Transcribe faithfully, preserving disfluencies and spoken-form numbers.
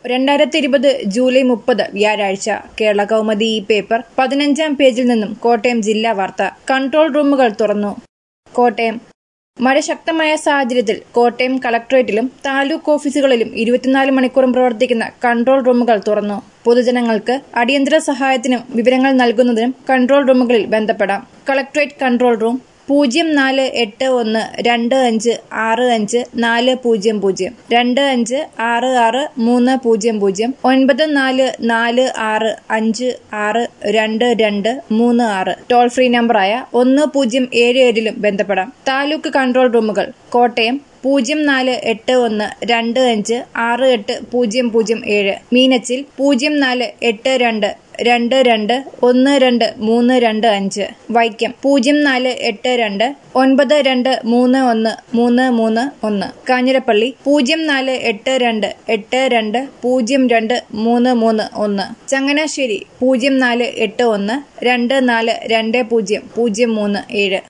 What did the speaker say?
രണ്ടായിരത്തി ഇരുപത് ജൂലൈ മുപ്പത് വ്യാഴാഴ്ച കേരള കൗമുദി ഈ പേപ്പർ പതിനഞ്ചാം പേജിൽ നിന്നും കോട്ടയം ജില്ലാ വാർത്ത. കൺട്രോൾ റൂമുകൾ തുറന്നു. കോട്ടയം. മഴ ശക്തമായ സാഹചര്യത്തിൽ കോട്ടയം കളക്ടറേറ്റിലും താലൂക്ക് ഓഫീസുകളിലും ഇരുപത്തിനാല് മണിക്കൂറും പ്രവർത്തിക്കുന്ന കൺട്രോൾ റൂമുകൾ തുറന്നു. പൊതുജനങ്ങൾക്ക് അടിയന്തര സഹായത്തിനും വിവരങ്ങൾ നൽകുന്നതിനും കൺട്രോൾ റൂമുകളിൽ ബന്ധപ്പെടാം. കളക്ടറേറ്റ് കൺട്രോൾ റൂം പൂജ്യം നാല് എട്ട് ഒന്ന് രണ്ട് അഞ്ച് ആറ് അഞ്ച് നാല് പൂജ്യം പൂജ്യം രണ്ട് അഞ്ച് ആറ് ആറ് മൂന്ന് പൂജ്യം പൂജ്യം ഒൻപത് നാല് നാല് ആറ് അഞ്ച് ആറ് രണ്ട് രണ്ട് മൂന്ന് ആറ് ടോൾ ഫ്രീ നമ്പറായ ഒന്ന് പൂജ്യം ഏഴ് ഏഴിലും ബന്ധപ്പെടാം. താലൂക്ക് കൺട്രോൾ റൂമുകൾ കോട്ടയം പൂജ്യം നാല് എട്ട് ഒന്ന് രണ്ട് അഞ്ച് ആറ് എട്ട് പൂജ്യം പൂജ്യം ഏഴ്, മീനച്ചിൽ പൂജ്യം നാല് എട്ട് രണ്ട് രണ്ട് രണ്ട് ഒന്ന് രണ്ട് മൂന്ന് രണ്ട് അഞ്ച്, വൈക്കം പൂജ്യം നാല് എട്ട് രണ്ട് ഒൻപത് രണ്ട് മൂന്ന് ഒന്ന് മൂന്ന് മൂന്ന് ഒന്ന്, കാഞ്ഞിരപ്പള്ളി പൂജ്യം നാല് എട്ട് രണ്ട് എട്ട് രണ്ട് പൂജ്യം രണ്ട് മൂന്ന് മൂന്ന് ഒന്ന്, ചങ്ങനാശ്ശേരി പൂജ്യം നാല് എട്ട് ഒന്ന് രണ്ട് നാല് രണ്ട് പൂജ്യം പൂജ്യം മൂന്ന് ഏഴ്.